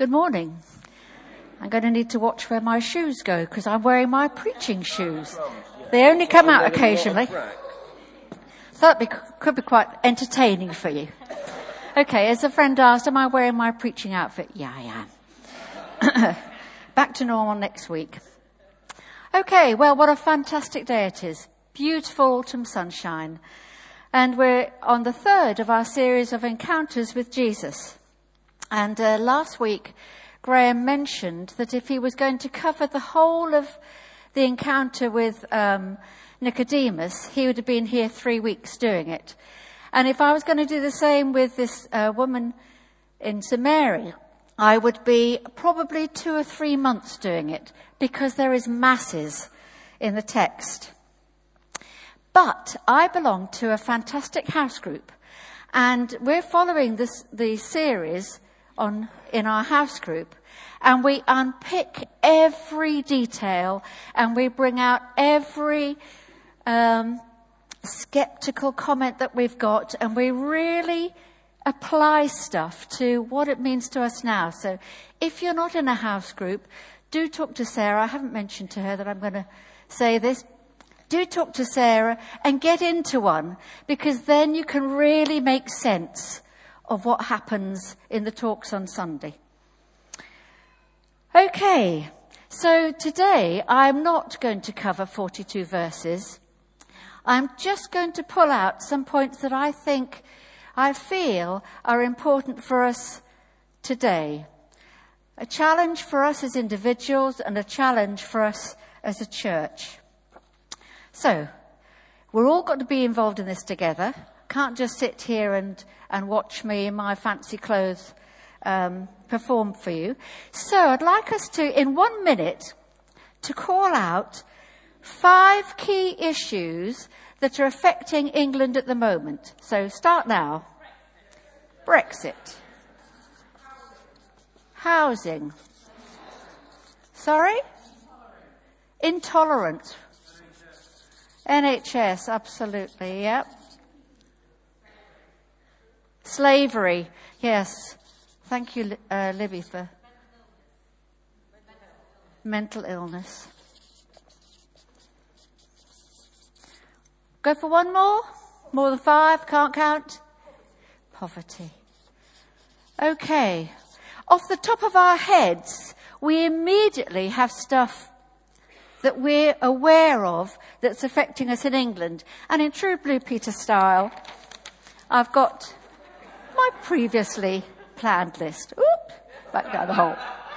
Good morning. I'm going to need to watch where my shoes go because I'm wearing my preaching shoes. They only come out occasionally. So that could be quite entertaining for you. Okay, as a friend asked, am I wearing my preaching outfit? Yeah, I am. Back to normal next week. Okay, well, what a fantastic day it is. Beautiful autumn sunshine. And we're on the third of our series of encounters with Jesus. And last week, Graham mentioned that if he was going to cover the whole of the encounter with Nicodemus, he would have been here 3 weeks doing it. And if I was going to do the same with this woman in Samaria, I would be probably 2 or 3 months doing it because there is masses in the text. But I belong to a fantastic house group, and we're following the series in our house group, and we unpick every detail and we bring out every skeptical comment that we've got, and we really apply stuff to what it means to us now. So if you're not in a house group, do talk to Sarah. I haven't mentioned to her that I'm going to say this. Do talk to Sarah and get into one, because then you can really make sense of what happens in the talks on Sunday. Okay, so today I'm not going to cover 42 verses. I'm just going to pull out some points that I feel are important for us today. A challenge for us as individuals and a challenge for us as a church. So, we're all got to be involved in this together. Can't just sit here and watch me in my fancy clothes perform for you. So I'd like us to, in 1 minute, to call out 5 key issues that are affecting England at the moment. So start now. Brexit. Housing. Sorry? Intolerance. NHS, absolutely, yep. Slavery, yes. Thank you, Libby, for mental illness. Go for one more? More than 5? Can't count? Poverty. Okay. Off the top of our heads, we immediately have stuff that we're aware of that's affecting us in England. And in true Blue Peter style, I've got my previously planned list. Oop, back down the hole.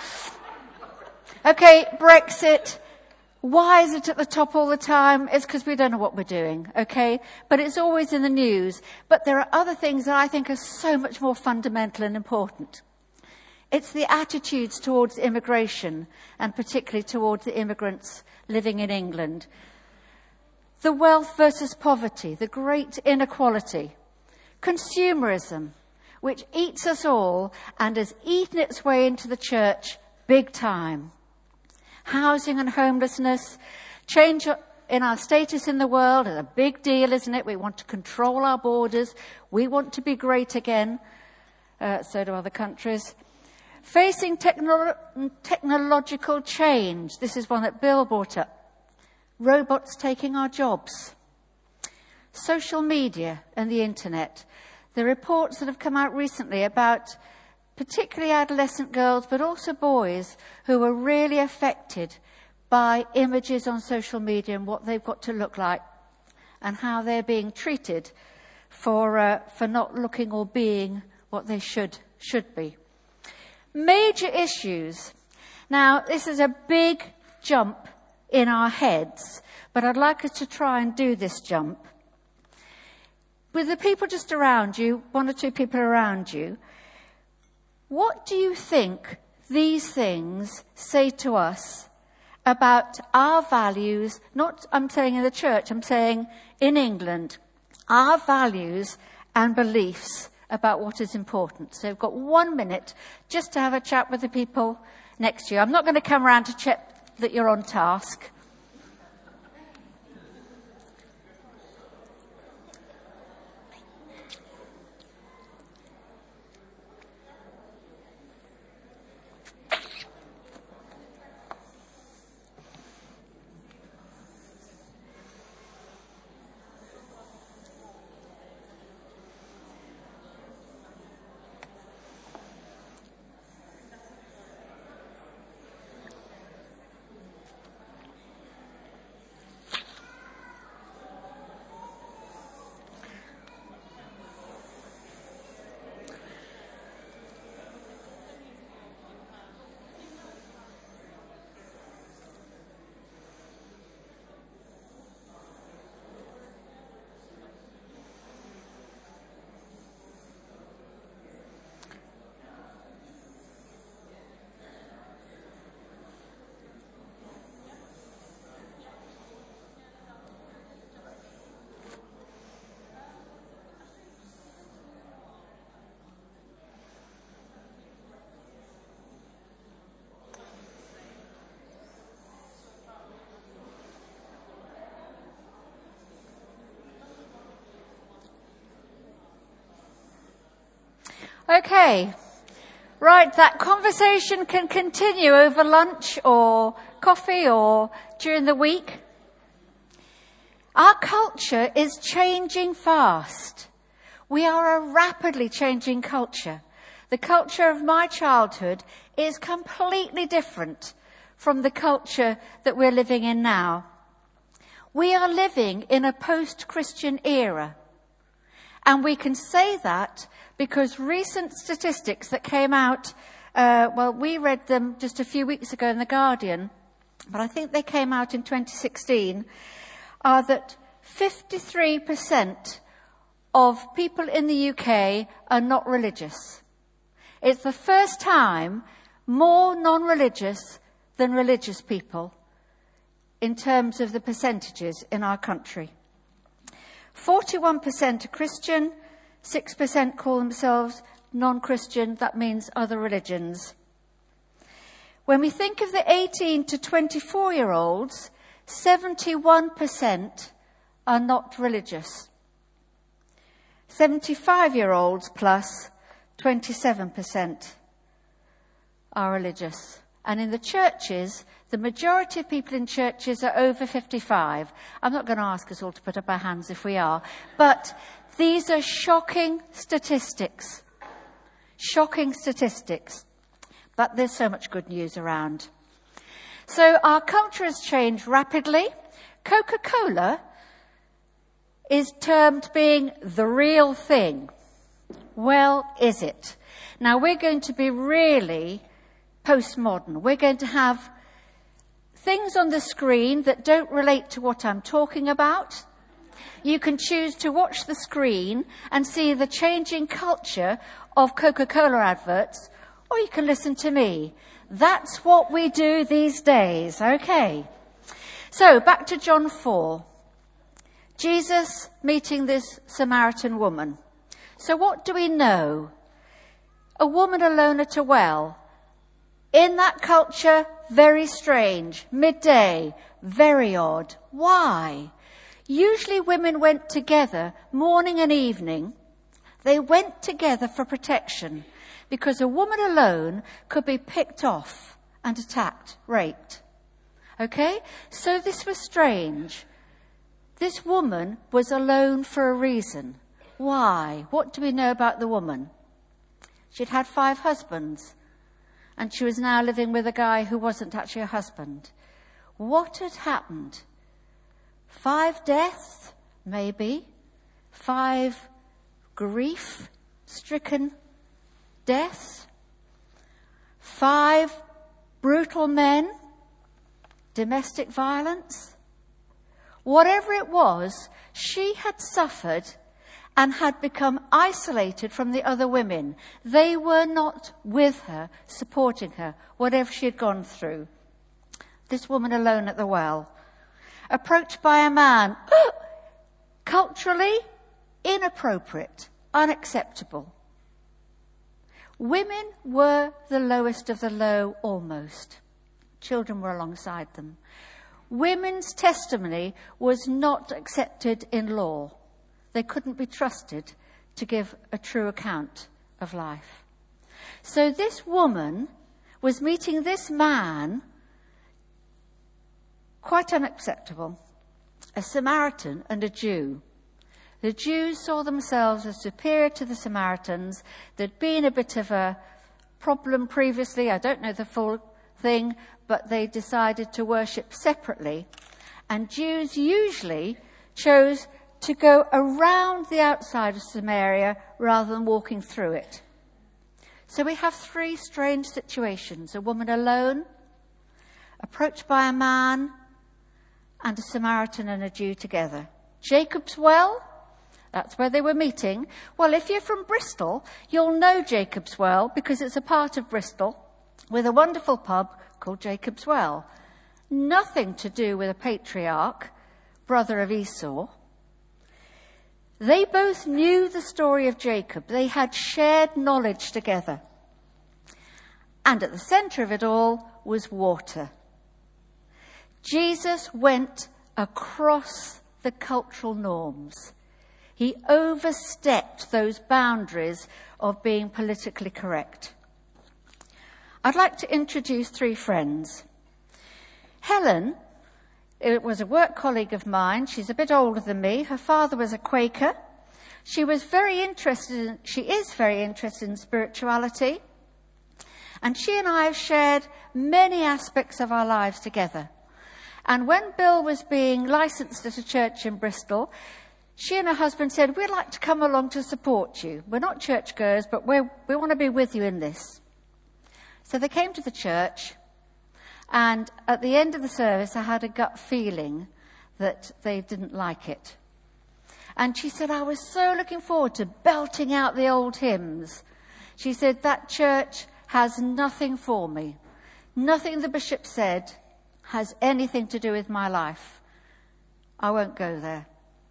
Okay, Brexit. Why is it at the top all the time? It's because we don't know what we're doing, okay? But it's always in the news. But there are other things that I think are so much more fundamental and important. It's the attitudes towards immigration, and particularly towards the immigrants living in England. The wealth versus poverty, the great inequality. Consumerism, which eats us all and has eaten its way into the church big time. Housing and homelessness, change in our status in the world is a big deal, isn't it? We want to control our borders. We want to be great again. So do other countries. Facing technological change. This is one that Bill brought up. Robots taking our jobs. Social media and the internet. The reports that have come out recently about particularly adolescent girls, but also boys, who are really affected by images on social media and what they've got to look like and how they're being treated for not looking or being what they should be. Major issues. Now, this is a big jump in our heads, but I'd like us to try and do this jump. With the people just around you, 1 or 2 people around you, what do you think these things say to us about our values? Not, I'm saying in the church, I'm saying in England, our values and beliefs about what is important. So we've got 1 minute just to have a chat with the people next to you. I'm not going to come around to check that you're on task. Okay. Right, that conversation can continue over lunch or coffee or during the week. Our culture is changing fast. We are a rapidly changing culture. The culture of my childhood is completely different from the culture that we're living in now. We are living in a post-Christian era. And we can say that because recent statistics that came out, we read them just a few weeks ago in The Guardian, but I think they came out in 2016, are that 53% of people in the UK are not religious. It's the first time more non-religious than religious people in terms of the percentages in our country. 41% are Christian, 6% call themselves non-Christian, that means other religions. When we think of the 18 to 24-year-olds, 71% are not religious. 75-year-olds plus, 27% are religious. And in the churches, the majority of people in churches are over 55. I'm not going to ask us all to put up our hands if we are, but these are shocking statistics. Shocking statistics. But there's so much good news around. So our culture has changed rapidly. Coca-Cola is termed being the real thing. Well, is it? Now, we're going to be really postmodern. We're going to have things on the screen that don't relate to what I'm talking about. You can choose to watch the screen and see the changing culture of Coca-Cola adverts, or you can listen to me. That's what we do these days, okay? So, back to John 4. Jesus meeting this Samaritan woman. So what do we know? A woman alone at a well. In that culture, very strange. Midday, very odd. Why? Usually women went together morning and evening. They went together for protection because a woman alone could be picked off and attacked, raped. Okay? So this was strange. This woman was alone for a reason. Why? What do we know about the woman? She'd had 5 husbands, and she was now living with a guy who wasn't actually a husband. What had happened? 5 deaths, maybe. 5 grief-stricken deaths. 5 brutal men. Domestic violence. Whatever it was, she had suffered and had become isolated from the other women. They were not with her, supporting her, whatever she had gone through. This woman alone at the well, approached by a man, culturally inappropriate, unacceptable. Women were the lowest of the low almost. Children were alongside them. Women's testimony was not accepted in law. They couldn't be trusted to give a true account of life. So this woman was meeting this man, quite unacceptable, a Samaritan and a Jew. The Jews saw themselves as superior to the Samaritans. There'd been a bit of a problem previously, I don't know the full thing, but they decided to worship separately. And Jews usually chose to go around the outside of Samaria rather than walking through it. So we have 3 strange situations. A woman alone, approached by a man, and a Samaritan and a Jew together. Jacob's Well, that's where they were meeting. Well, if you're from Bristol, you'll know Jacob's Well because it's a part of Bristol with a wonderful pub called Jacob's Well. Nothing to do with a patriarch, brother of Esau. They both knew the story of Jacob. They had shared knowledge together. And at the center of it all was water. Jesus went across the cultural norms. He overstepped those boundaries of being politically correct. I'd like to introduce 3 friends. Helen, it was a work colleague of mine. She's a bit older than me. Her father was a Quaker. She is very interested in spirituality. And she and I have shared many aspects of our lives together. And when Bill was being licensed at a church in Bristol, she and her husband said, we'd like to come along to support you. We're not churchgoers, but we want to be with you in this. So they came to the church, and at the end of the service, I had a gut feeling that they didn't like it. And she said, I was so looking forward to belting out the old hymns. She said, that church has nothing for me. Nothing the bishop said has anything to do with my life. I won't go there.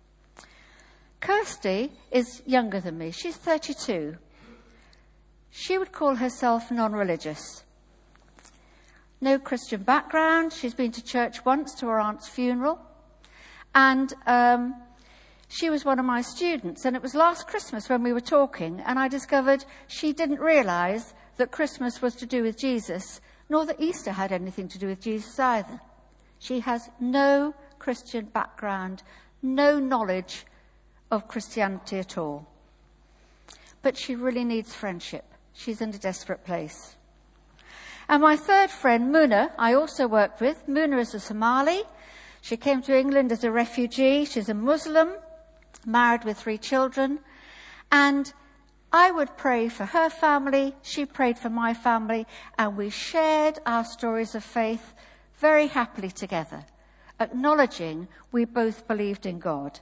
Kirsty is younger than me. She's 32. She would call herself non-religious. No Christian background. She's been to church once to her aunt's funeral. And she was one of my students. And it was last Christmas when we were talking, and I discovered she didn't realise that Christmas was to do with Jesus, nor that Easter had anything to do with Jesus either. She has no Christian background, no knowledge of Christianity at all. But she really needs friendship. She's in a desperate place. And my 3rd friend, Muna, I also worked with. Muna is a Somali. She came to England as a refugee. She's a Muslim, married with 3 children. And I would pray for her family. She prayed for my family. And we shared our stories of faith very happily together, acknowledging we both believed in God.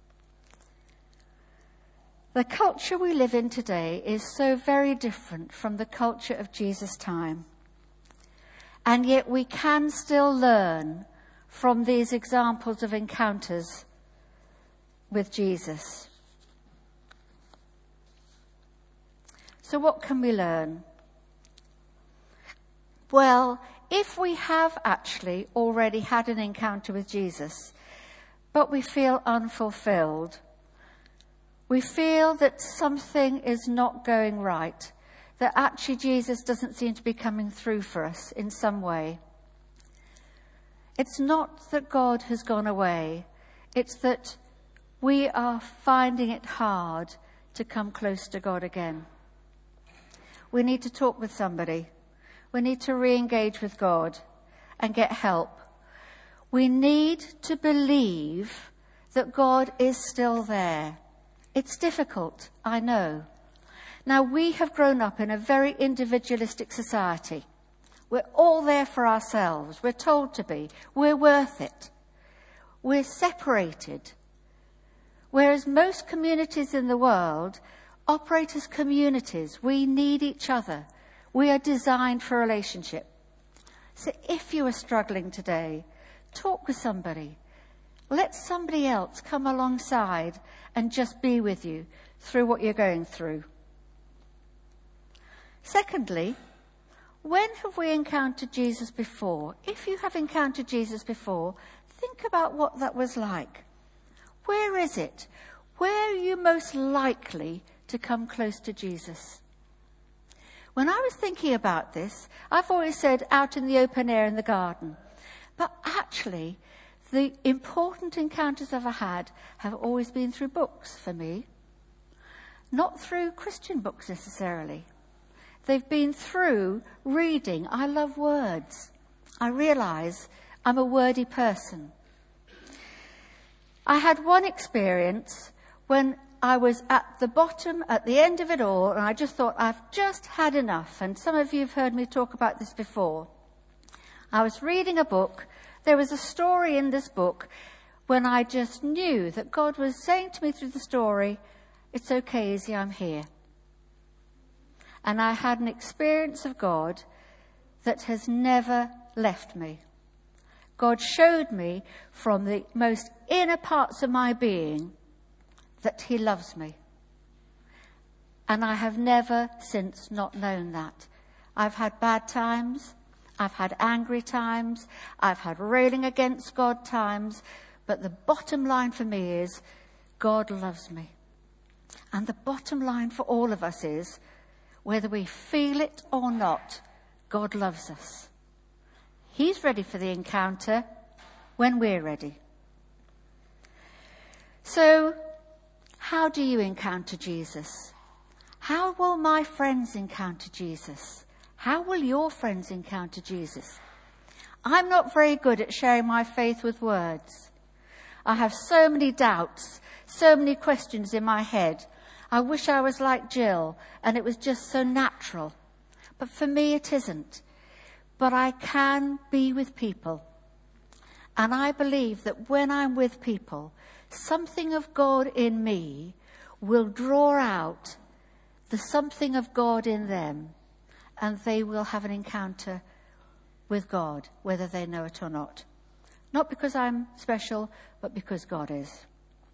The culture we live in today is so very different from the culture of Jesus' time. And yet we can still learn from these examples of encounters with Jesus. So what can we learn? Well, if we have actually already had an encounter with Jesus, but we feel unfulfilled, we feel that something is not going right, that actually Jesus doesn't seem to be coming through for us in some way. It's not that God has gone away. It's that we are finding it hard to come close to God again. We need to talk with somebody. We need to re-engage with God and get help. We need to believe that God is still there. It's difficult, I know. Now, we have grown up in a very individualistic society. We're all there for ourselves. We're told to be. We're worth it. We're separated. Whereas most communities in the world operate as communities. We need each other. We are designed for relationship. So if you are struggling today, talk with somebody. Let somebody else come alongside and just be with you through what you're going through. Secondly, when have we encountered Jesus before? If you have encountered Jesus before, think about what that was like. Where is it? Where are you most likely to come close to Jesus? When I was thinking about this, I've always said out in the open air in the garden. But actually, the important encounters I've had have always been through books for me. Not through Christian books necessarily. They've been through reading. I love words. I realise I'm a wordy person. I had one experience when I was at the bottom, at the end of it all, and I just thought, I've just had enough. And some of you have heard me talk about this before. I was reading a book. There was a story in this book when I just knew that God was saying to me through the story, it's okay, Izzy, I'm here. And I had an experience of God that has never left me. God showed me from the most inner parts of my being that he loves me. And I have never since not known that. I've had bad times. I've had angry times. I've had railing against God times. But the bottom line for me is God loves me. And the bottom line for all of us is, whether we feel it or not, God loves us. He's ready for the encounter when we're ready. So, how do you encounter Jesus? How will my friends encounter Jesus? How will your friends encounter Jesus? I'm not very good at sharing my faith with words. I have so many doubts, so many questions in my head. I wish I was like Jill and it was just so natural. But for me it isn't. But I can be with people. And I believe that when I'm with people, something of God in me will draw out the something of God in them, and they will have an encounter with God, whether they know it or not. Not because I'm special, but because God is.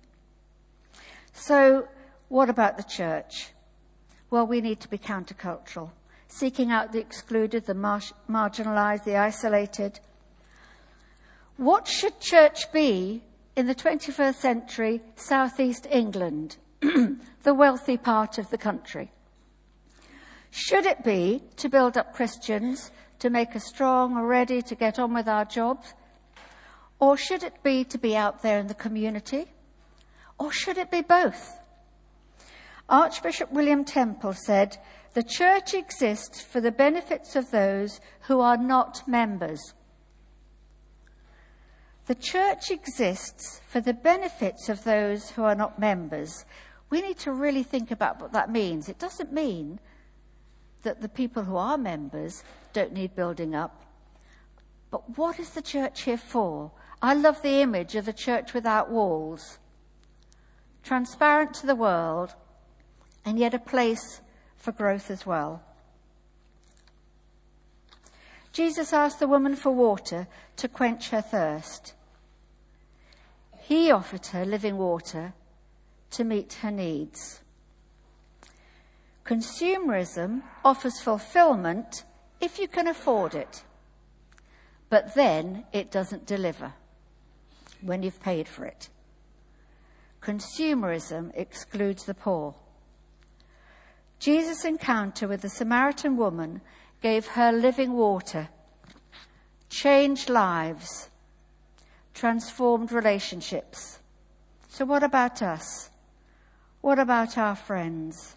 So, what about the church? Well, we need to be countercultural, seeking out the excluded, the marginalized, the isolated. What should church be in the 21st century southeast England, the wealthy part of the country? Should it be to build up Christians, to make us strong or ready to get on with our jobs? Or should it be to be out there in the community? Or should it be both? Archbishop William Temple said, "The church exists for the benefits of those who are not members." The church exists for the benefits of those who are not members. We need to really think about what that means. It doesn't mean that the people who are members don't need building up. But what is the church here for? I love the image of the church without walls, transparent to the world, and yet a place for growth as well. Jesus asked the woman for water to quench her thirst. He offered her living water to meet her needs. Consumerism offers fulfillment if you can afford it, but then it doesn't deliver when you've paid for it. Consumerism excludes the poor. Jesus' encounter with the Samaritan woman gave her living water, changed lives, transformed relationships. So what about us? What about our friends?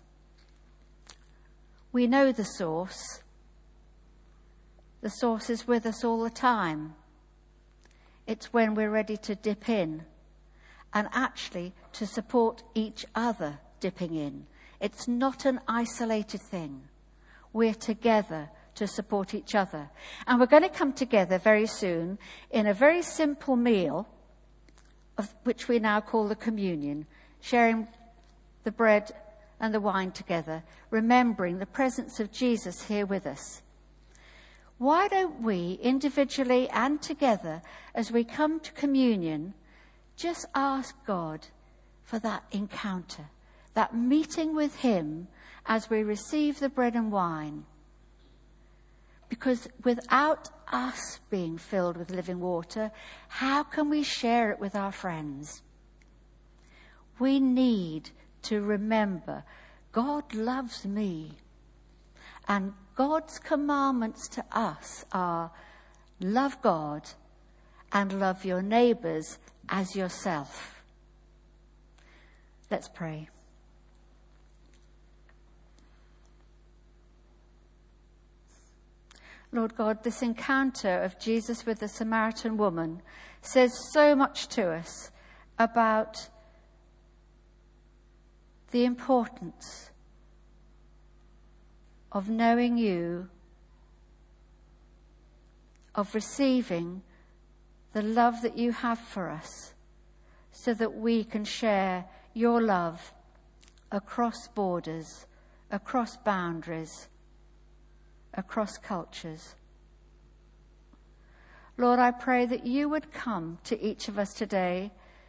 We know the source. The source is with us all the time. It's when we're ready to dip in and actually to support each other dipping in. It's not an isolated thing. We're together to support each other. And we're going to come together very soon in a very simple meal, of which we now call the communion, sharing the bread and the wine together, remembering the presence of Jesus here with us. Why don't we, individually and together, as we come to communion, just ask God for that encounter, that meeting with him as we receive the bread and wine? Because without us being filled with living water, how can we share it with our friends? We need to remember God loves me. And God's commandments to us are love God and love your neighbours as yourself. Let's pray. Lord God, this encounter of Jesus with the Samaritan woman says so much to us about the importance of knowing you, of receiving the love that you have for us, so that we can share your love across borders, across boundaries, across cultures. Lord, I pray that you would come to each of us today,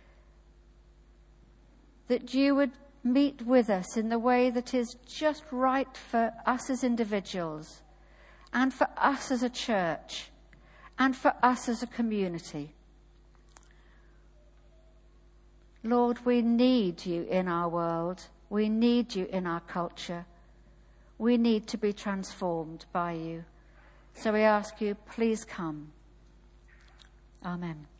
that you would meet with us in the way that is just right for us as individuals, and for us as a church, and for us as a community. Lord, we need you in our world. We need you in our culture. We need to be transformed by you. So we ask you, please come. Amen.